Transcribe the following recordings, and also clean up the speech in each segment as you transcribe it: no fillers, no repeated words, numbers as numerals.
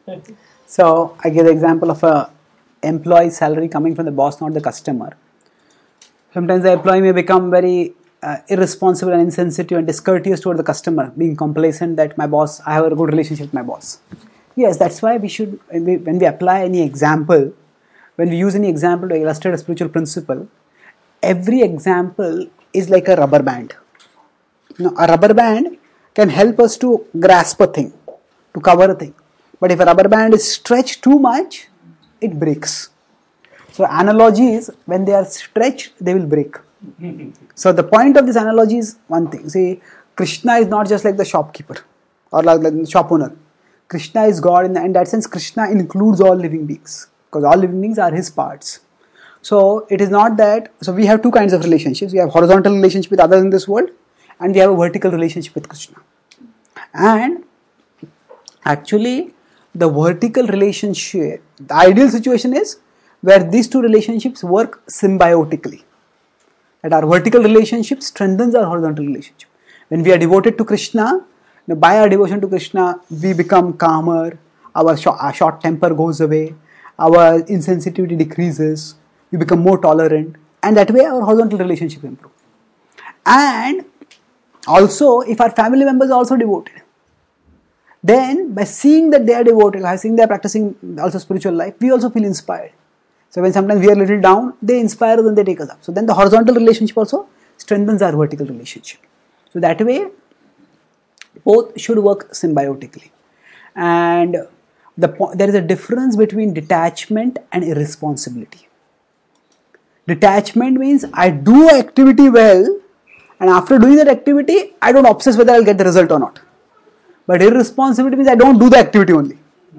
So I give the example of a employee salary coming from the boss, not the customer. Sometimes the employee may become very irresponsible and insensitive and discourteous toward the customer, being complacent that my boss, I have a good relationship with my boss. Yes, that's why we should, when we apply any example, when we use any example to illustrate a spiritual principle, every example is like a rubber band. A rubber band can help us to grasp a thing, to cover a thing. But if a rubber band is stretched too much, it breaks. So analogies, when they are stretched, they will break. So the point of this analogy is one thing. See, Krishna is not just like the shopkeeper or like the shop owner. Krishna is God. In that sense, Krishna includes all living beings because all living beings are his parts. So it is not that. So we have two kinds of relationships. We have horizontal relationship with others in this world, and we have a vertical relationship with Krishna. And actually, the vertical relationship, the ideal situation is where these two relationships work symbiotically. That our vertical relationship strengthens our horizontal relationship. When we are devoted to Krishna, by our devotion to Krishna, we become calmer, our short temper goes away, our insensitivity decreases, we become more tolerant, and that way our horizontal relationship improves. And also, if our family members are also devoted, then by seeing that they are devoted, by seeing they are practicing also spiritual life, we also feel inspired. So when sometimes we are a little down, they inspire us and they take us up. So then the horizontal relationship also strengthens our vertical relationship. So that way, both should work symbiotically. And there is a difference between detachment and irresponsibility. Detachment means I do activity well, and after doing that activity, I don't obsess whether I'll get the result or not. But irresponsibility means I don't do the activity only.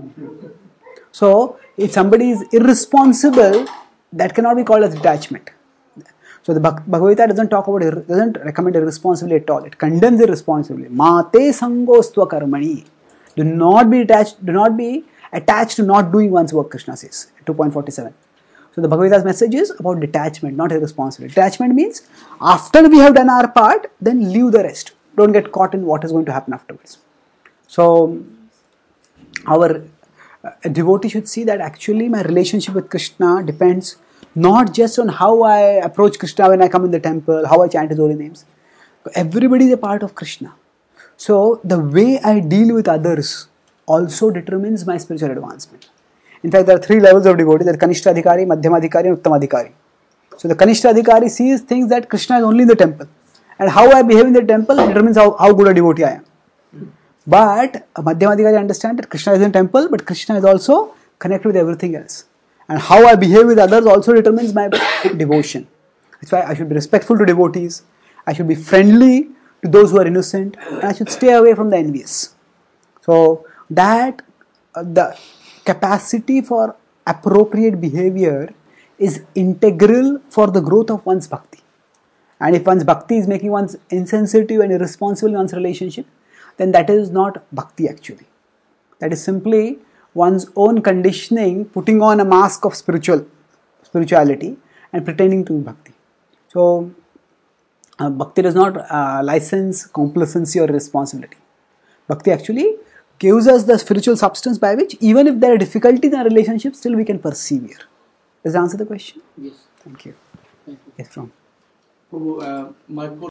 So if somebody is irresponsible, that cannot be called as detachment. So the Bhagavad Gita doesn't recommend irresponsibility at all. It condemns irresponsibility. Mate sangostva karmani. Do not be attached to not doing one's work, Krishna says, 2.47. So the Bhagavad Gita's message is about detachment, not irresponsibility. Detachment means after we have done our part, then leave the rest. Don't get caught in what is going to happen afterwards. So our devotee should see that actually my relationship with Krishna depends not just on how I approach Krishna when I come in the temple, how I chant his holy names. Everybody is a part of Krishna. So the way I deal with others also determines my spiritual advancement. In fact, there are three levels of devotee. There are Kanishta Adhikari, Madhyama Adhikari and Uttama Adhikari. So the Kanishta Adhikari sees things that Krishna is only in the temple. And how I behave in the temple determines how good a devotee I am. But a Madhyama Adhikari understands that Krishna is in the temple, but Krishna is also connected with everything else. And how I behave with others also determines my devotion. That's why I should be respectful to devotees. I should be friendly to those who are innocent. And I should stay away from the envious. So that the capacity for appropriate behavior is integral for the growth of one's bhakti. And if one's bhakti is making one insensitive and irresponsible in one's relationship, then that is not bhakti actually. That is simply one's own conditioning, putting on a mask of spirituality and pretending to be bhakti. So bhakti does not license complacency or responsibility. Bhakti actually gives us the spiritual substance by which even if there are difficulties in our relationship, still we can persevere. Does that answer the question? Yes. Thank you. Thank you. Yes, from. My